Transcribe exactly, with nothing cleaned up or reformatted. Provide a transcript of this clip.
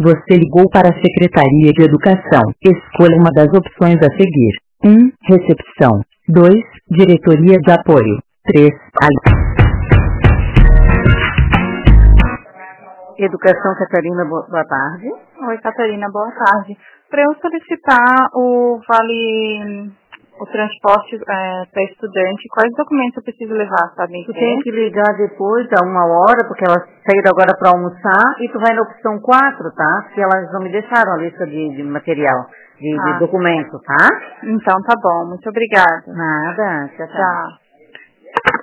Você ligou para a Secretaria de Educação. Escolha uma das opções a seguir. um. Recepção. dois. Diretoria de Apoio. três. Educação, Catarina, boa, boa tarde. Oi, Catarina, boa tarde. Para eu solicitar o vale, o transporte é, para estudante, quais documentos eu preciso levar, sabe? Tu tem que ligar depois, a uma hora, porque elas saíram agora para almoçar, e tu vai na opção quatro, tá? Porque elas não me deixaram a lista de, de material, de, Ah. de documento, tá? Então tá bom, muito obrigada. Nada, tchau, tchau. Tchau.